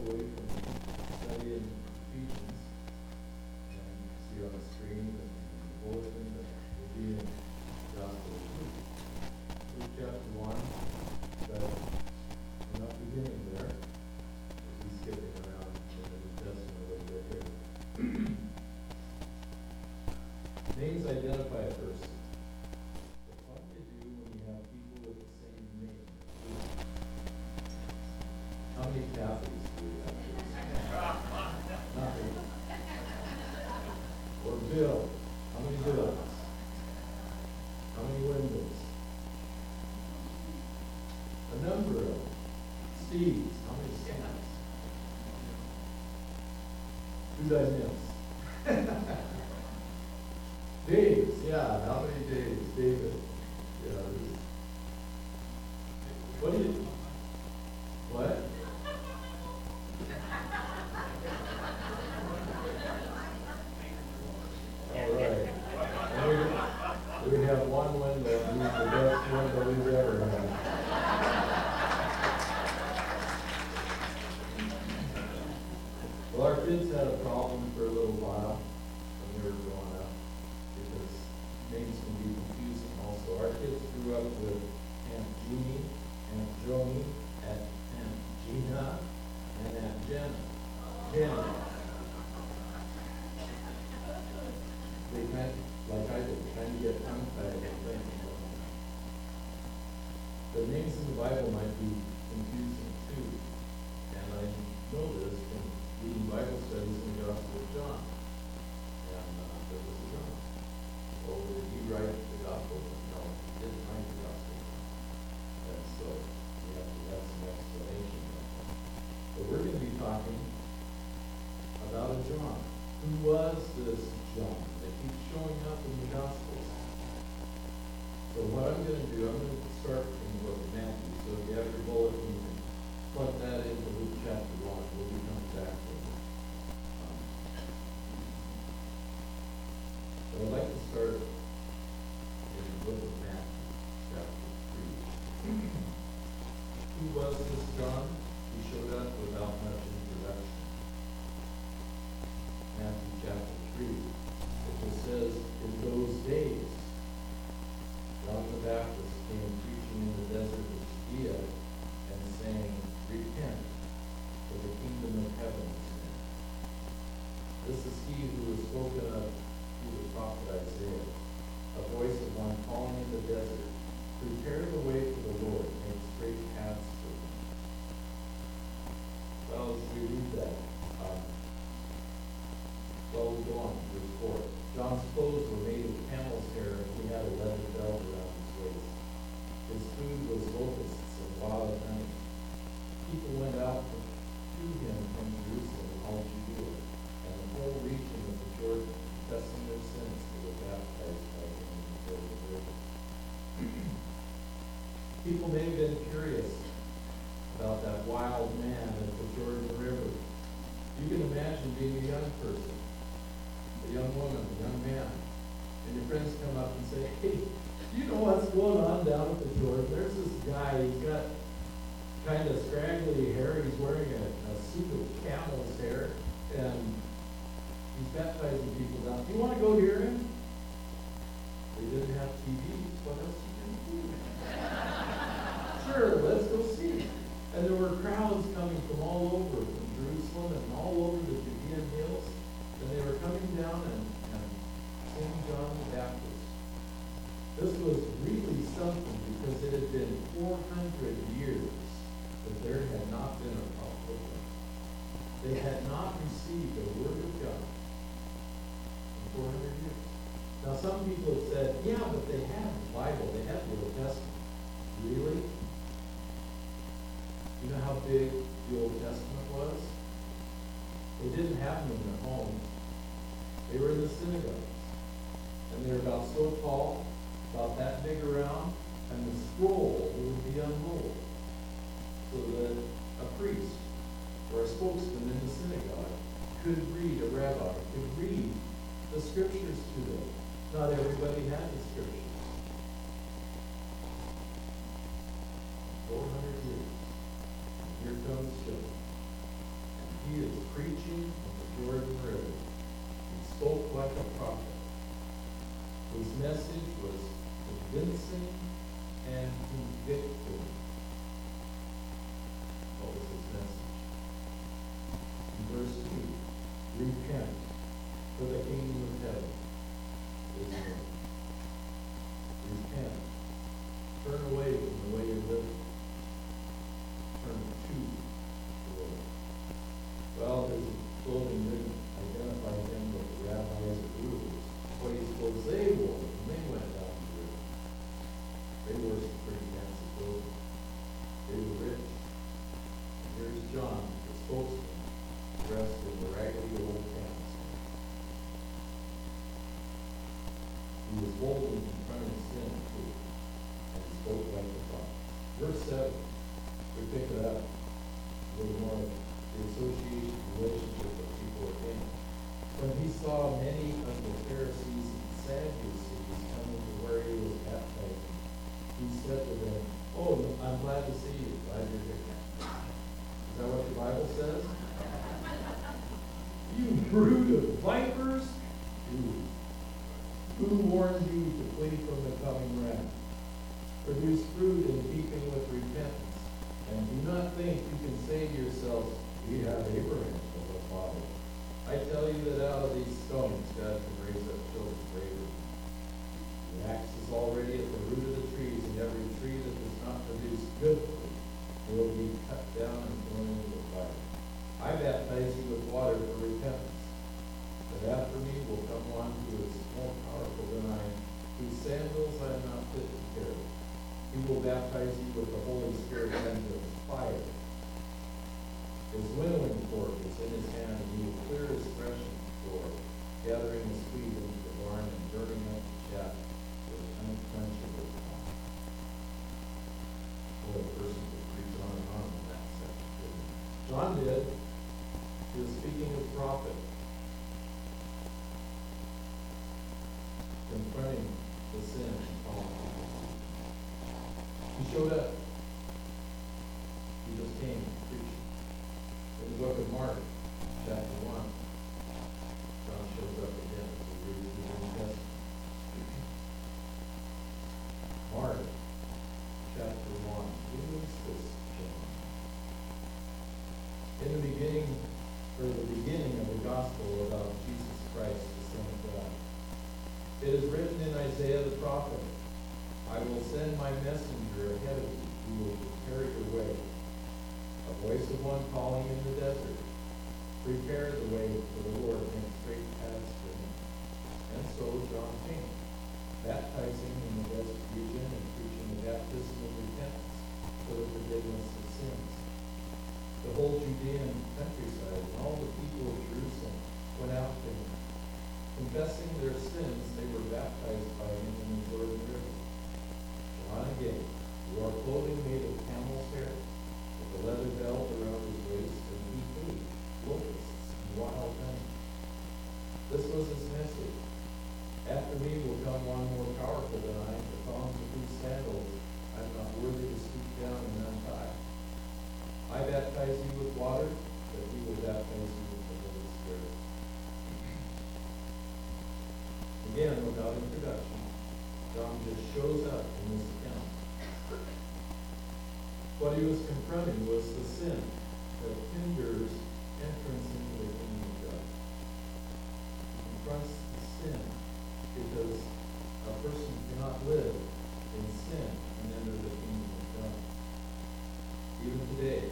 away from studying Ephesians, and you see on the screen the bulletin that will be in the Gospel of Luke. Luke chapter 1, but we're not beginning there. We'll be skipping around in the New Testament a little bit here. Names identify a person. But what do you do when you have people with the same name? How many Catholics do we have? Nothing. Or Bill. How many Bills? How many Windows? A number of Steves. How many Steves? Who does this? Daves. Yeah, how many Daves? David. Yeah. What do you? What? All right. And we have one window, and he's the best window we've ever had. Well, our kids had a problem for a little while when we were growing up because names can be confusing also. Our kids grew up with Aunt Jeannie, Aunt Joni, Aunt Gina, and Aunt Jenna. Jenna. They kind of, like I did, trying to get tongue-tied and things. The names in the Bible might be confusing too. And I know this from reading Bible studies in the Gospel of John. And there was a John. Oh, did he write the Gospel? No, he didn't write the Gospel. And so we have to have some explanation of that. But we're going to be talking about a John. Who was this John that keeps showing up in the Gospels? So what I'm going to do, I'm going to start from the book of Matthew. So if you have your bulletin, you can plug that into Luke chapter 1. We'll be coming back to it. So I'd like to start in the book of Matthew, chapter 3. Who was this John? He showed up without much introduction. Matthew chapter 3. It just says, in those days, John the Baptist came preaching in the desert of Judea and saying, repent, for the kingdom of heaven is near. This is he who was spoken of through the prophet Isaiah, a voice of one calling in the desert, prepare the way for the Lord, make straight paths for him. Well, as we read that, we go on to verse 4. John's clothes were made of camel's hair, and he had a leather belt around his waist. His food was locusts and wild honey. People went out to him from Jerusalem and all Judea, and the whole region of the Jordan, confessing their sins, they were baptized by him before the Jordan. People may have been curious about that wild man at the Jordan River. You can imagine being a young person, a young woman, a young man, and your friends come up and say, hey, do you know what's going on down at the Jordan? There's this guy, he's got kind of scraggly hair, he's wearing a suit of camel's hair, and he's baptizing people down. Do you want to go hear him? They didn't have TVs. What else you can do? Sure, let's go see. And there were crowds coming from all over, from Jerusalem and all over the Judean hills. And they were coming down and seeing John the Baptist. This was really something because it had been 400 years that there had not been a prophet. They had not received the word of God in 400 years. Now some people have said, yeah, but they had the Bible, they had the Old Testament. Really? You know how big the Old Testament was? They didn't have them in their homes. They were in the synagogues. And they were about so tall, about that big around, and the scroll would be unrolled. So that a priest or a spokesman in the synagogue could read, a rabbi could read the scriptures to them. Not everybody had the scriptures. 400 years. Here comes John. preaching of the Jordan River. He spoke like a prophet. His message was convincing and convicting. What was his message? In verse 2, repent, for the kingdom of heaven is near. Repent. Turn away from the way you're living. Turn to the Lord. Well, his clothing didn't identify him with the rabbis or rulers. What he supposed they wore when they went down the river. They wore some pretty fancy clothing. They were rich. And here's John, the spokesman, dressed in the raggedy old pants. He was boldly confronting sin too, and he spoke like a prophet. Verse 7, we pick it up a little more of the association relationship that people are in. When he saw many of the Pharisees and Sadducees coming to where he was baptizing, he said to them, "Oh, I'm glad to see you. Glad you're here." Is that what the Bible says? You brood of vipers! Who warned you to flee from the coming wrath? Produce fruit in keeping with repentance, and do not think you can say to yourselves, "We have Abraham as a father." I tell you that out of these stones God can raise up children for Abraham. The axe is already at the root of the trees, and every tree that does not produce good fruit will be cut down and thrown into the fire. I baptize you with water for repentance, but after me will come one who is more powerful than I, whose sandals I am not fit to carry. He will baptize you with the Holy Spirit and with fire. His winnowing fork is in his hand, and he will clear his threshing floor, gathering his wheat into the barn and burning up the chaff with an unquenchable fire. Boy, a person could preach on and on in that section. John did. He was speaking as prophet, confronting the sin and fallen. He showed up. He just came preaching. In the book of Mark, chapter 1, John shows up again as we read through the New Testament. Mark, chapter 1. Who is this John? In the beginning, or the beginning of the gospel about Jesus Christ, the Son of God. It is written in Isaiah the prophet, "I will send my messenger ahead of you, who will prepare your way. A voice of one calling in the desert, prepare the way for the Lord, make straight paths for him." And so John came, baptizing in the desert region and preaching the baptism of repentance for the forgiveness of sins. The whole Judean countryside and all the people of Jerusalem went out to him. Confessing their sins, they were baptized by him in the Jordan River. John again, wore clothing made of camel's hair, with a leather belt around his waist, and he ate locusts and wild honey. This was his message. After me will come one more powerful than I, the thongs of whose sandals I am not worthy to stoop down and untie. I baptize you with water, but he will baptize you with the Holy Spirit. Again, without introduction, John just shows up in this account. What he was confronting was the sin that hinders entrance into the kingdom of God. He confronts the sin because a person cannot live in sin and enter the kingdom of God. Even today,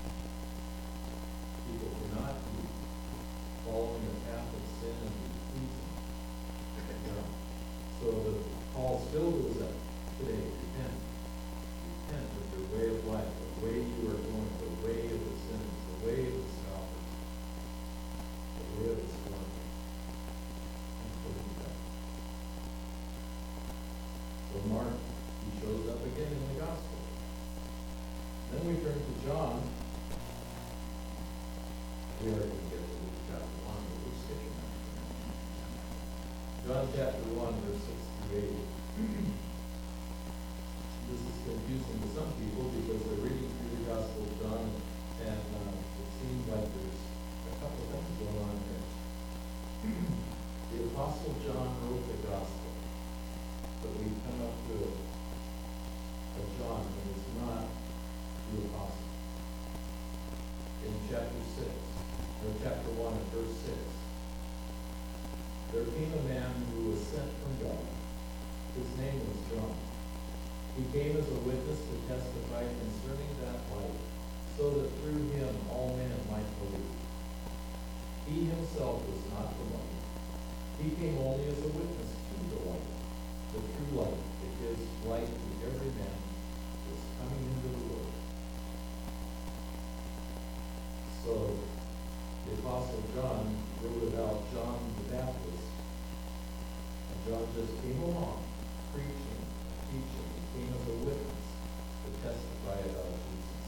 people cannot be following the path of sin and be pleasing to God. So the call still goes up today. Repent. Repent of your way of life, the way you are going, the way of the sinners, the way of the scoffers, the way of the scornful. And put it back. So Mark, he shows up again in the gospel. Then we turn to John. We are going to get to chapter 1, but we're skipping that. John chapter 1, verse 6 through 8. This is confusing to some people because they're reading through the Gospel of John, and it seems like there's a couple The Apostle John wrote the gospel, but we come up to a John that is not the apostle. In chapter 6, or chapter 1 and verse 6, there came a man who was sent from God. His name was John. He came as a witness to testify concerning that light, so that through him all men might believe. He himself was not the light. He came only as a witness to the light, the true light that gives light to every man who is coming into the world. So, the Apostle John wrote about John the Baptist, and John just came along, preaching and teaching. He came as a witness to testify about Jesus.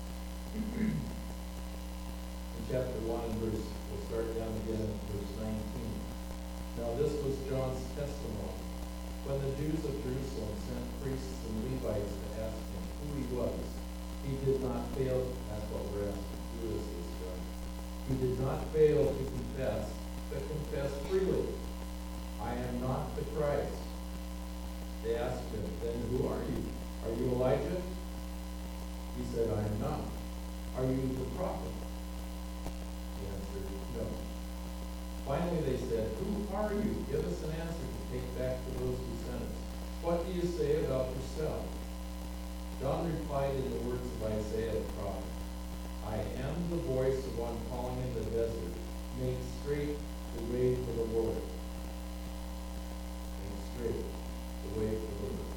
In chapter 1, we'll start down again at verse 19. Now this was John's testimony. When the Jews of Jerusalem sent priests and Levites to ask him who he was, he did not fail. That's what we're asking. Who is this John? He did not fail to confess, but confessed freely, I am not the Christ. They asked him, then who are you? Are you Elijah? He said, I am not. Are you the prophet? He answered, no. Finally they said, who are you? Give us an answer to take back to those who sent us. What do you say about yourself? John replied in the words of Isaiah the prophet, I am the voice of one calling in the desert, make straight the way for the Lord. Make straight the way for the Lord.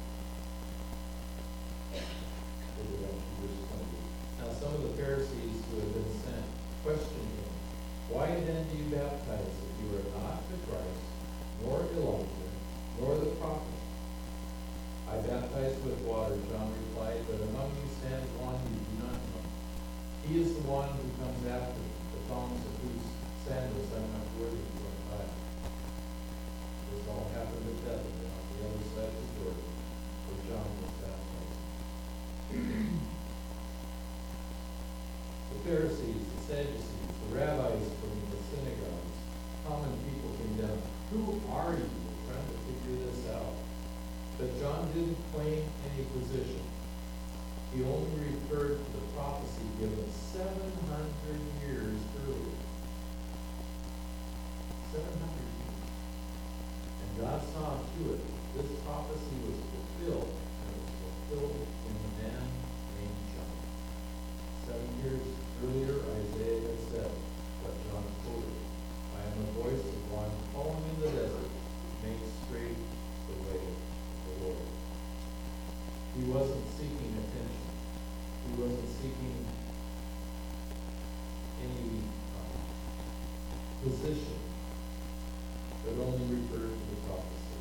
Now some of the Pharisees who had been sent questioned him, why then do you baptize if you are not the Christ, nor Elijah, nor the prophet? I baptize with water, John replied, but among you stands one you do not know. He is the one who comes after me, the thongs of whose sandals I'm not worthy to untie. This all happened at Bethany on the other side of the Jordan, where John was baptized. The Pharisees, the Sadducees, the rabbis from the synagogues, common people came down. Who are you? We're trying to figure this out. But John didn't claim any position. He only referred to the prophecy given 700 years earlier. 700 years. And God saw to it that this prophecy was fulfilled, and it was fulfilled in the man named John. 7 years earlier, Isaiah had said what John quoted. I am the voice of one calling in the desert, make straight the way of the Lord. He wasn't seeking attention. He wasn't seeking any position, but only referred to the prophecy.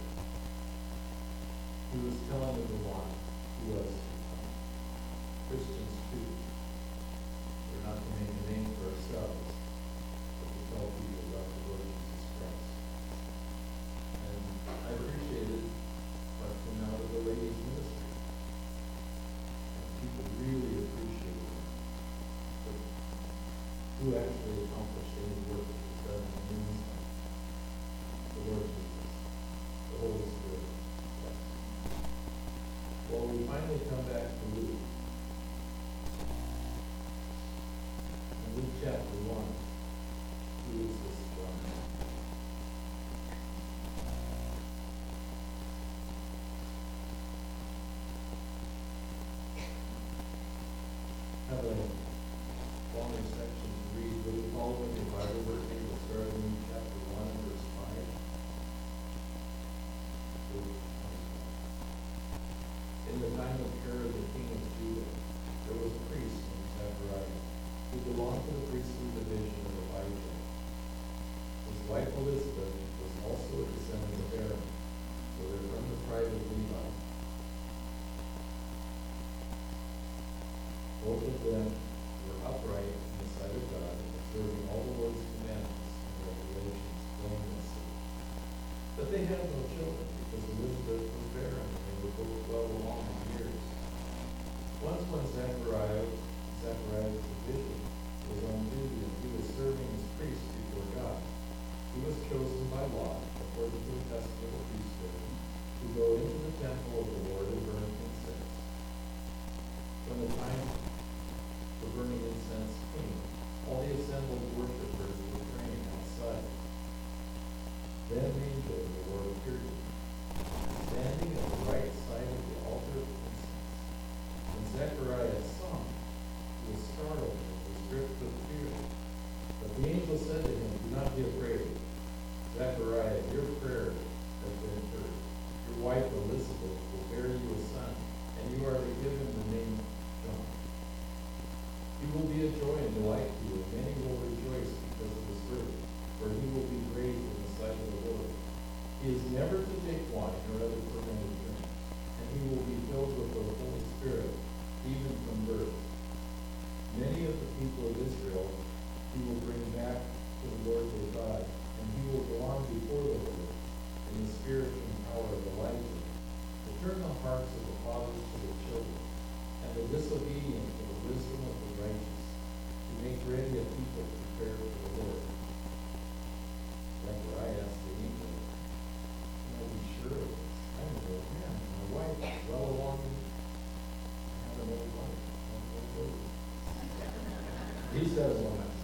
He was telling of the one who was to come. Christians too. We're not to make a name for ourselves, but to tell people about the Lord Jesus Christ. And I appreciated what came out of the ladies' ministry. And people really appreciated it. But who actually accomplished any work that was done in the ministry? The Lord Jesus, the Holy Spirit. Yes. Well, we finally come back to Luke. Luke chapter 1. Who is this John? Have a longer section to read. Will you follow in your Bible with me? We'll start in Luke chapter 1, verse 5. Luke 25. In the time of Herod, the king of Judah, there was a priest named Zacharias, who belonged to the priestly division of Abijah. His wife Elizabeth was also a descendant of Aaron, so they're from the tribe of Levi. Both of them were upright in the sight of God, observing all the Lord's commandments and regulations blamelessly. But they had no children, because Elizabeth was barren, and they were both well along in years. Once when Zachariah's division was on duty, and he was serving as priest before God, he was chosen The angel said to him, "Do not be afraid, Zechariah, your prayer has been heard. Your wife Elizabeth will bear you a son, and you are to give him the name John. He will be a joy and delight to you, and many will rejoice because of his birth, for he will be great in the sight of the Lord. He is never to take wine or other fermented drink, and he will be filled with the Holy Spirit, even from birth. Many of the people of Israel he will bring back to the Lord their God, and he will go on before the Lord in the spirit and power of Elijah, to turn the hearts of the fathers to the children, and the disobedient to the wisdom of the righteous, to make ready a people prepared for the Lord." Zechariah asked the angel, "Can I be sure of this? I'm an old man, and my wife is well along in I have an old wife. I have an old lady." He says, "Well, I'm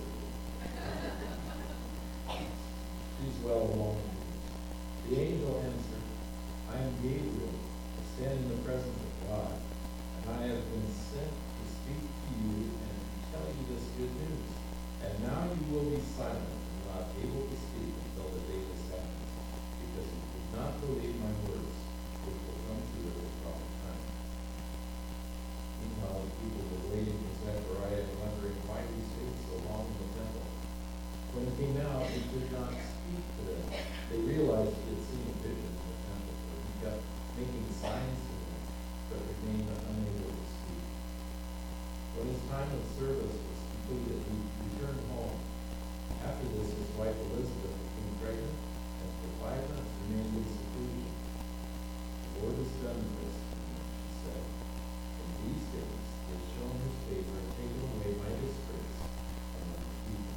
she's well along." The angel answered, "I am Gabriel, I stand in the presence of God, and I have been sent to speak to you and to tell you this good news. And now you will be silent and not able to speak until the day this happens, because you did not believe my words, which will come to you at the proper time." Meanwhile, the people were waiting for Zechariah and wondering why he stayed so long in the temple. When he came out, he did not speak to them. They realized he had seen a vision in the temple, for he kept making signs to them, but remained unable to speak. When his time of service was completed, he returned home. After this, his wife Elizabeth became pregnant, and for 5 months remained in seclusion. "The Lord has done this," she said. "In these days he has shown his favor and taken away my disgrace from my people."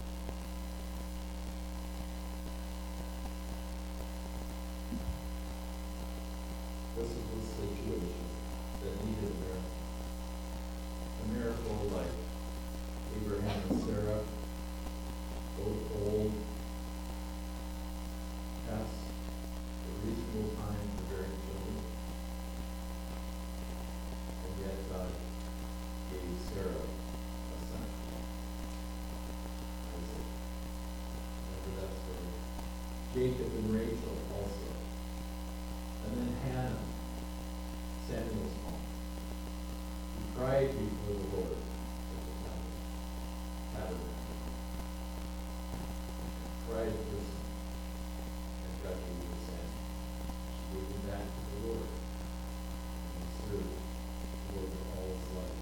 This was the situation that needed a miracle. A miracle like Abraham and Sarah, both old, past the reasonable time for bearing children, and yet God gave Sarah a son, Isaac. Remember that story? Jacob and Rachel also. And then Hannah, Samuel's mom, who cried before the Lord at the tabernacle. Cried for him, and God gave him Samuel. She gave him back to the Lord, and he served the Lord all his life.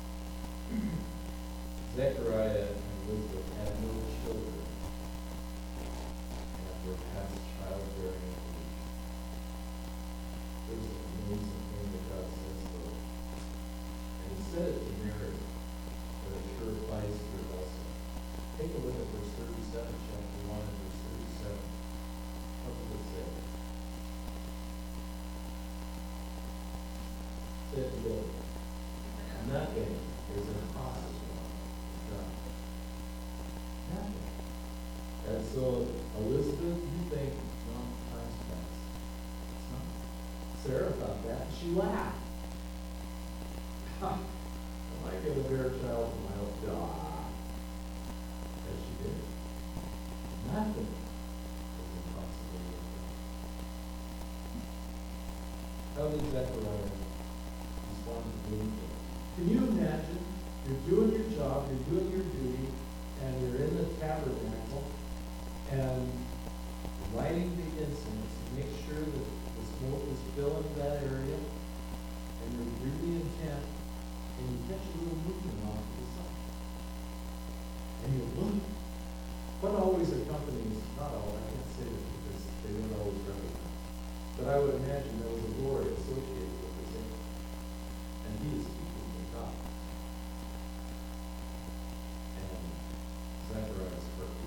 Zechariah and Elizabeth had no children, and were past childbearing age. There's an amazing thing that God says though. And he said it to Mary, but it sure applies to her also. Take a look at verse 37, chapter 1 and verse 37. What does it say? Say it together. Nothing is impossible with God. Nothing. And so, Elizabeth, you think, no, time's passed. It's not. Sarah thought that, and she laughed. Am I going to bear a child from my own God? As she did. Nothing is impossible with God. How did Zechariah respond to the angel? Can you imagine? You're doing your job, you're doing your duty, and you're in the tabernacle, and lighting the incense to make sure that the smoke is filling that area, and you're really intent, and you catch a little movement off to the side. And you look. What always accompanies, not all, I can't say that because they don't always recognize, but I would imagine there was a glory associated with this angel. And he is speaking from God. And Zechariah's heart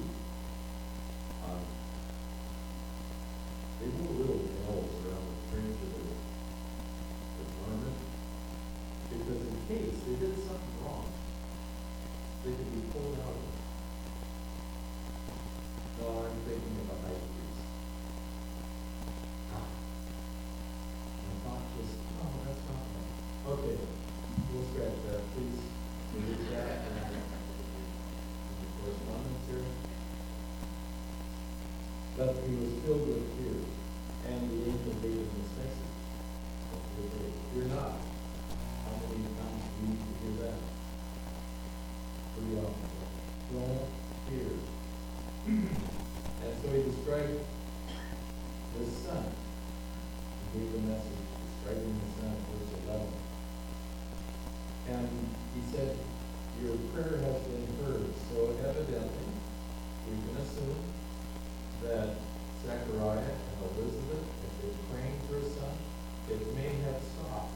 But he was filled with fear, and the angel gave him this message. Fear not. How many times do you hear that? Pretty often. Don't fear. And so he described the son. He gave the message describing the son, verse 11. And he said, your prayer has been heard. So evidently, we can assume that Zechariah and Elizabeth, if they're praying for a son, it may have stopped.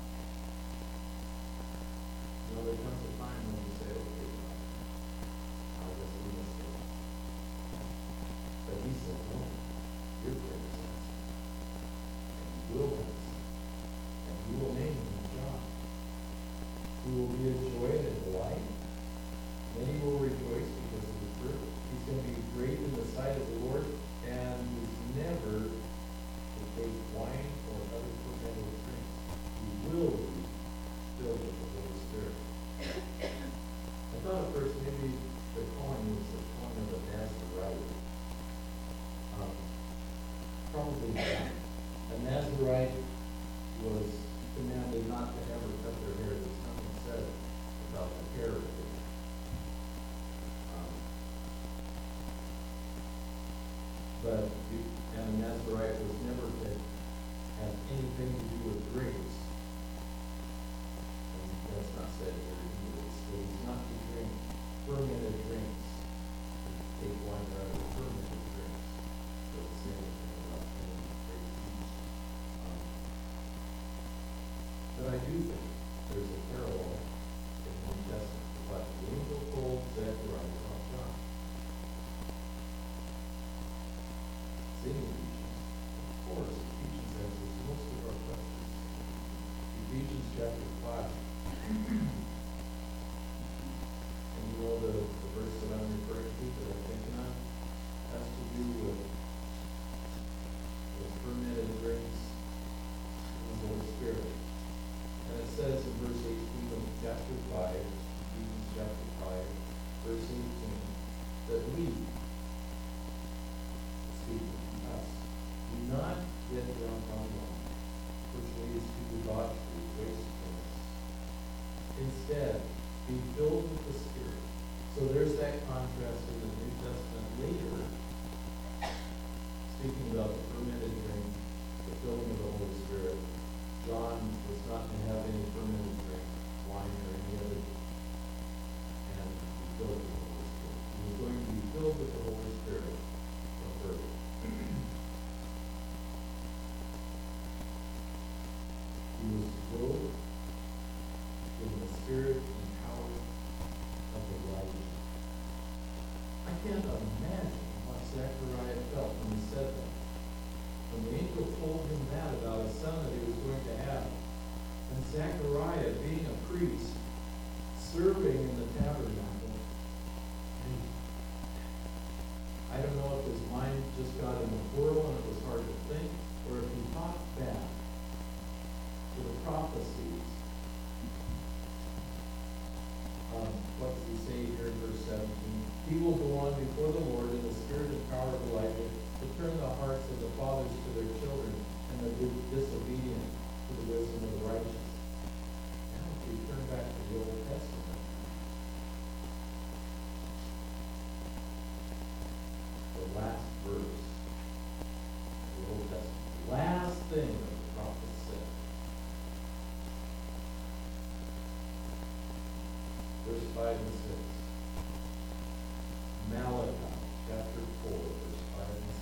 You know, there comes a time when you say, okay, God, I'll just do this thing. But he said, no, your prayer is answered. And you will have a son. And you will name him John. He will be a joy and a delight. Many will rejoice because of his birth. He's going to be great in the sight of the Lord, and he's never to take wine or other fermented drinks. He will be filled with the Holy Spirit. I thought at first maybe the calling was the calling of a Nazarite. Probably not. A Nazarite was commanded not to ever cut their hair. There's nothing said about the hair. And a Nazarite was never to have anything to do with grapes. And that's not said here either. So he's not to drink fermented drinks. Take wine rather than fermented drinks. So the same thing about any grape juice. But I do think there's a parallel in the New Testament to what the angel told Zechariah about John. Ephesians. Of course, Ephesians answers most of our questions. Ephesians chapter 5. And you know the verse that I'm referring to, that I'm thinking of, has to do with fermented drinks and the Holy Spirit. And it says in verse 18 of chapter 5, Ephesians chapter 5, verse 18, that we, do not get drunk on wine, which leads to debauchery, wastefulness. Instead, be filled with the Spirit. So there's that contrast in the New Testament later, speaking about the fermented drink, the filling of the Holy Spirit. John was not to have any fermented drink, wine, or any other, and be filled with the Holy Spirit. He was going to be filled with the Holy Spirit from birth. He was clothed in the spirit and power of Elijah. I can't imagine what Zechariah felt when he said that. When the angel told him that about a son that he was going to have, and Zechariah, being a priest, serving in the tabernacle, I don't know if his mind just got in a whirl and it was hard to think, or if he thought back to the prophecies. What does he say here in verse 17? He will go on before the Lord in the spirit and power of Elijah to turn the hearts of the fathers to their children and the disobedient to the wisdom of the righteous. Now if we turn back to the Old Testament, the last verse of the Old Testament, last thing that the prophet said. Verse 5 and 6. Malachi chapter 4, verse 5 and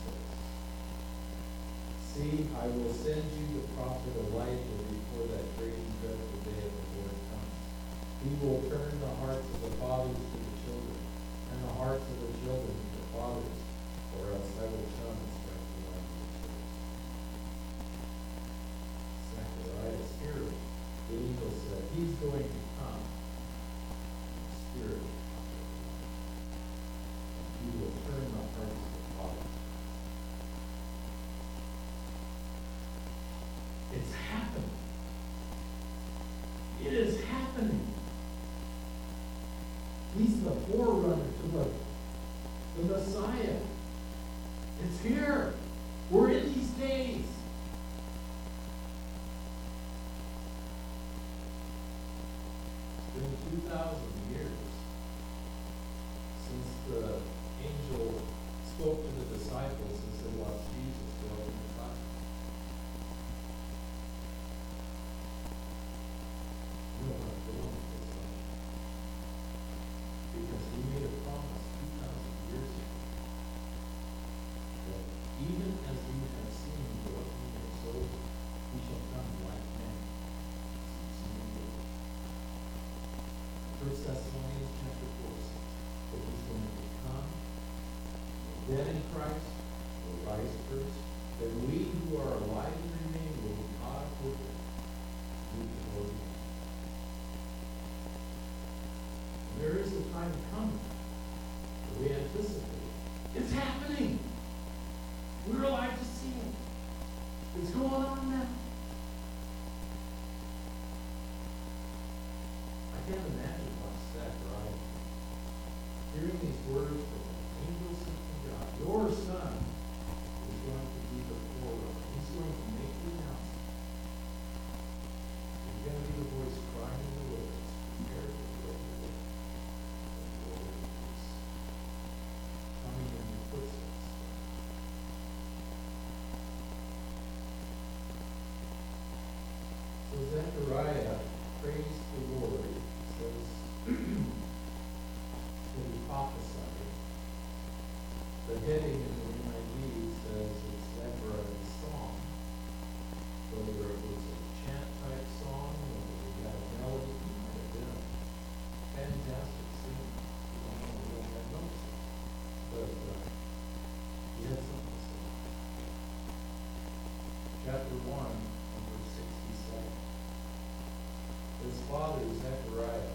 6. See, I will send you the prophet Elijah before that great and dreadful day of the Lord comes. He will turn the hearts of the fathers to the children, and the hearts of the children to the fathers, or else I will come and strike the land of the children. Zechariah's hearing, the angel said, he's going to come. Spirit. He will turn the hearts of the fathers. It's happening. It is happening. He's the forerunner to the Messiah. It's here. We're in these days. It's been 2,000 years since the angel spoke to the disciples and said, watch Jesus go up in the cloud. We don't have to go on this way. Because he made a promise 2,000 years ago that even as we have seen him go up in the soul, he shall come like men. First Thessalonians chapter 4 says that he's going to come. The dead in Christ will rise first. Then we who are alive and remain will be caught up with him. Meet the Lord again. There is a time coming that we anticipate. It's happening. We're alive to see it. It's going on now. I can't imagine what Zechariah hearing these words from the angels of God. Your son is going to be the forerunner. He's going to make the announcement. He's going to be the voice crying in the wilderness. Prepare the way of the Lord. The Lord is coming in your footsteps. So Zechariah praised the Lord. It says that he prophesied. The heading in the NIV says it's Zechariah's song. Whether it was a chant type song or it got a melody, it might have been a fantastic singing. We don't have notes. But he had something to say. Chapter 1, verse 67. His father, Zechariah,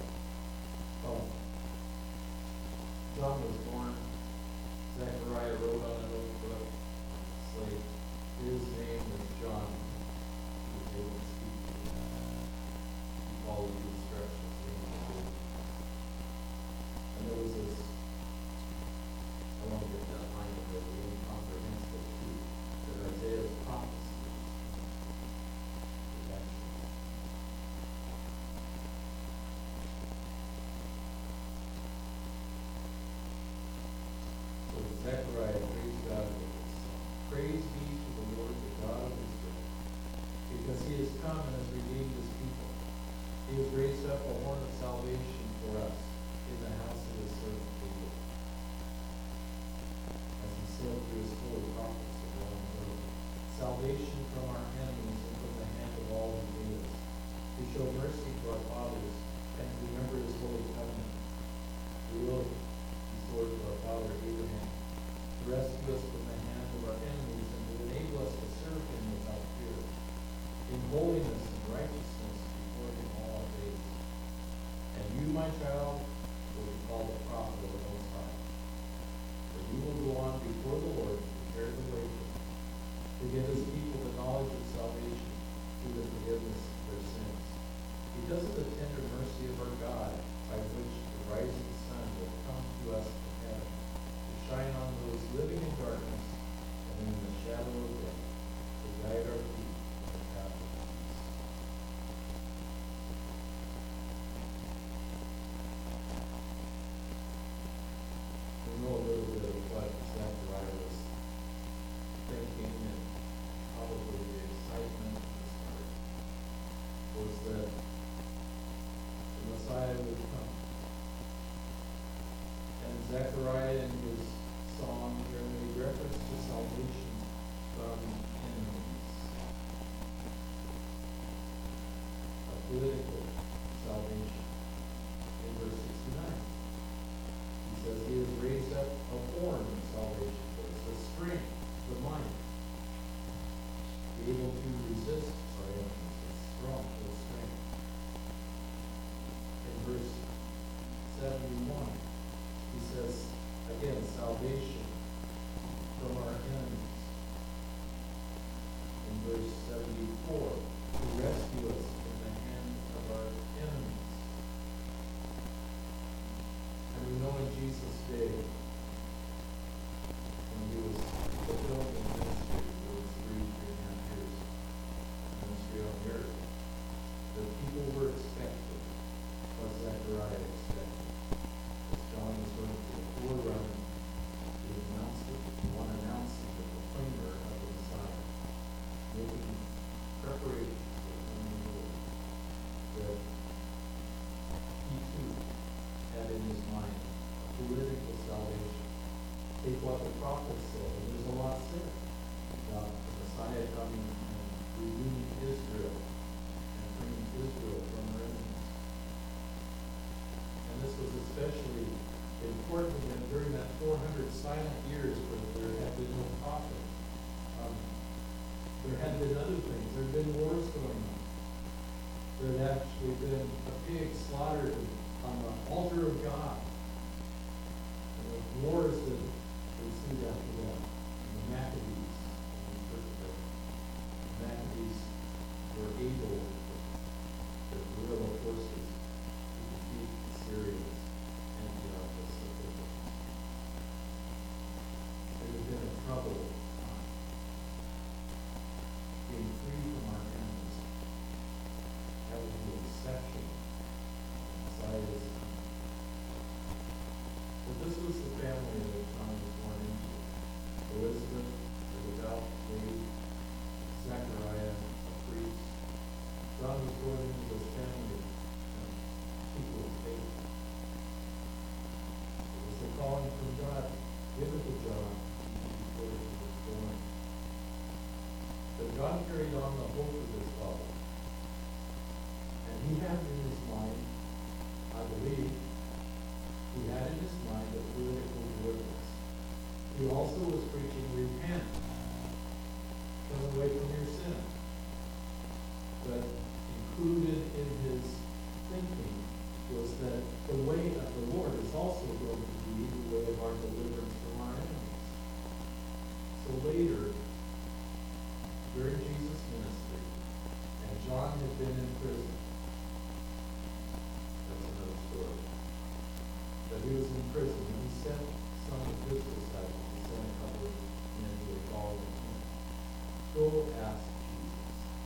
John was born. Zechariah wrote on an oak book, slate. His name was John. He was able to speak to him. He followed the instructions. And there was this, I want to get that line of the incomprehensible truth that Isaiah's prophecy is actually. So Zechariah praised God with this song. Praise be to the Lord, the God of Israel, because he has come and has redeemed his people. He has raised up a horn of salvation for us in the house of his servant David, as he said through his holy prophets of long ago. Salvation from our enemies and from the hand of all who hate us, to show mercy to our fathers and to remember his holy covenant. We will restore to our father Abraham, to rescue us from the hand of our enemies and to enable us to serve him without fear, in holiness and righteousness before him all our days. And you, my child, will be called a prophet of the Most High. For you will go on before the Lord to prepare the way for him, to give his people the knowledge of salvation through the forgiveness of their sins. Because of the tender mercy of our God, by which the rising sun will come to us from heaven, to shine on those living in darkness and in the shadow of death, to guide our feet in the path of peace. We know a little bit of what Zechariah was thinking, and probably the excitement of his heart was that the Messiah would come. And Zechariah in his song here made reference to salvation from enemies. A political salvation. In verse 69. He says he has raised up a horn of salvation for us, the strength, the might, be able to resist our enemies, the strong, the strength. In verse 71, he says, again, salvation from our enemies. In verse 74, to rescue us from the hand of our enemies. And we know in Jesus' day, when he was the prophets said, and there's a lot said about the Messiah coming and redeeming Israel and bringing Israel from their enemies. And this was especially important during that 400 silent years where there had been no prophet. There had been other things. There had been wars going on. There had actually been a pig slaughtered on the altar of God. And the wars that ensued after that. And the Maccabees. The Maccabees were able, with guerrilla forces, to defeat the Syrians and get out the Scythians. There had been a trouble being free from our enemies. That was the exception. Messiah's coming. But this was the family that John was born into. Elizabeth, the devout maid, Zechariah, a priest. John was born into this family of people of faith. It was the calling from God given to John before he was born. But God carried on the hope of his father. And he had in his mind, I believe, he had in his mind a political deliverance. He also was preaching, repent, turn away from your sin. But included in his thinking was that the way of the Lord is also going to be the way of our deliverance from our enemies. So later, during Jesus' ministry, and John had been in prison. That's another story. But he was in prison, and he sent some of his disciples, he sent a couple of men who were following him. Go ask Jesus.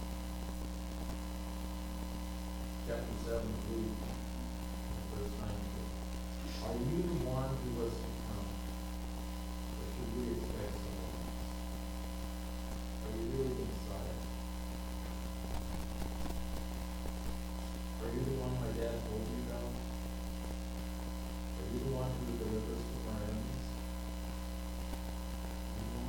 Chapter 7 of Luke, verse 19. Are you the one who was to come, or should we expect someone else? Are you really the Messiah? Are you the one my dad told you about? Are you the one who delivers from our enemies? You know?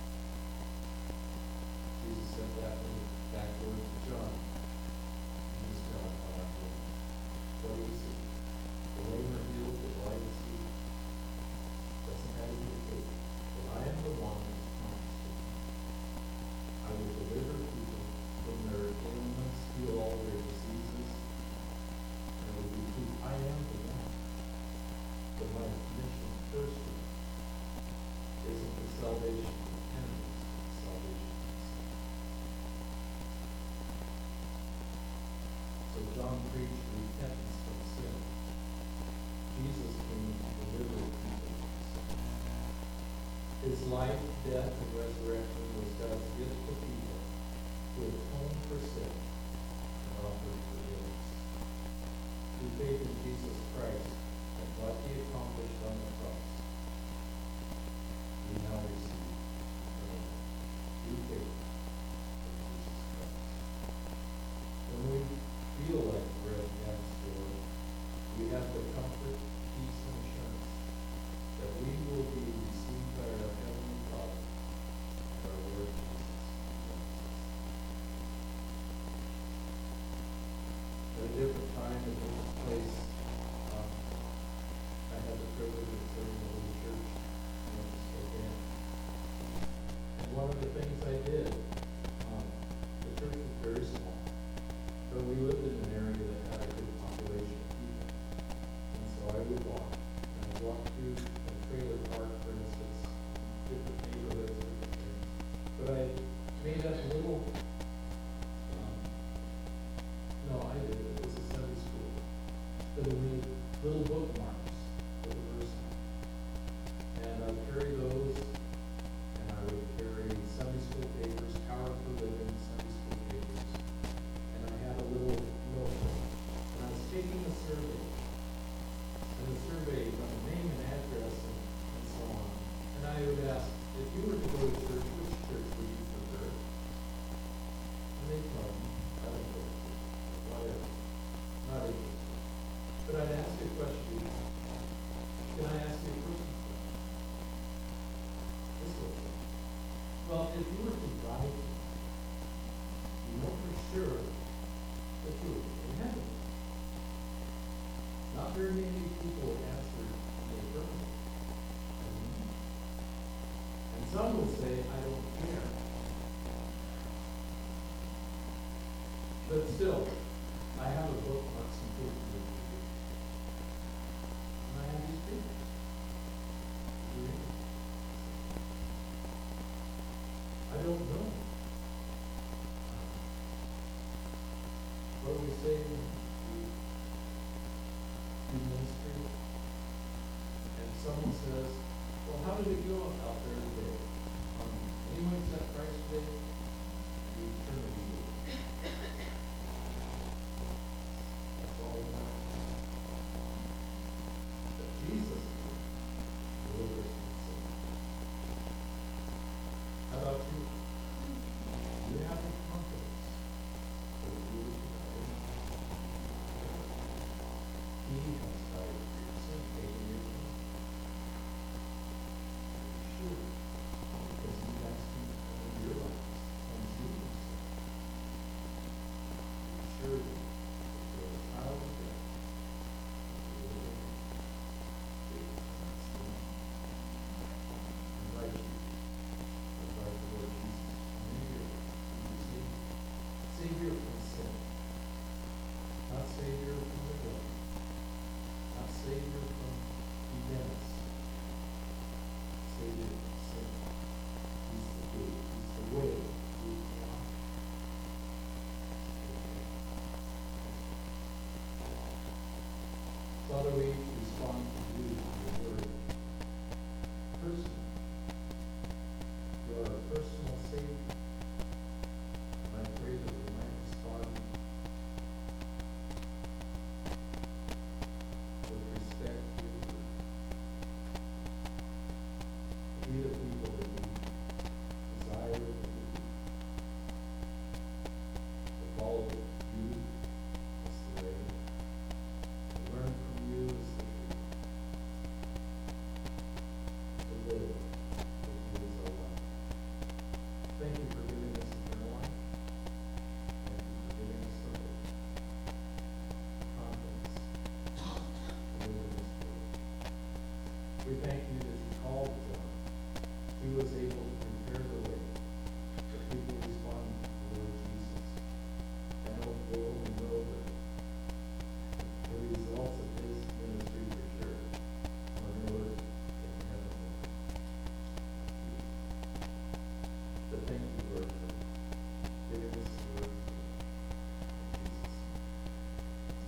Jesus said that backward to John. Jesus John, what do you see? The lame are healed, the blind see. Doesn't have to be the case. But I am the one who's promised to you. I will deliver people from their ailments, heal all their diseases, and it will be true. I am the one. But my mission first isn't the salvation of enemies, but salvation of sin. So John preached repentance from sin. Jesus came to deliver people from sin. His life, death, and resurrection was God's gift to people who atone for sin and offer forgiveness. Through faith in Jesus Christ and what he accomplished on the cross, we now receive eternal life through faith in Jesus Christ. When we feel like we're at death's door, we have the comfort, peace, and assurance that we will be received by our Heavenly Father and our Lord Jesus. At a different time, at a different place, I had the privilege of serving a little church in Spokane. And one of the things I did, the church was very small, but we lived in an area that had a good population of people. And so I would walk. And I'd walk through a trailer park, for instance, different neighborhoods, different things. But I made up little, I did. It was a Sunday school. But I made little bookmarks for the person. And I would carry those, and I would carry Sunday school papers, Power for Living Sunday school papers. And I had a little notebook. And I was taking a survey. And the survey got a name and address and so on. And I would ask, if you were to go to church, which church would you prefer? And they'd tell me, I don't go to church. Whatever. Not interested. But I'd ask a question. Can I ask you a personal question? Well, if you were to die, you know for sure that you would be in heaven. Not very many people answer the affirmative. And some will say, I don't care. But still, I have a book on some things to do. And I have these papers. I don't know. What we say in ministry, and someone says, well, how did it go out there today? Anyone accept Christ today? You eternity. That's all we know. That Jesus delivers from sin. How about you? Do you have any confidence that you will die? He has died for your sin, taking your sin. Sure. Because he has to own your life and do your sin. Sure that you're a child of God. You're a faith and sin. And right you. Like the Lord Jesus, Savior from sin, not Savior from the devil, not Savior from events, Savior from sin. He's the gate, He's the way, He's the life. Father, we respond to you, your word, person. You are a personal Savior. And I pray that we might respond with respect to you. We that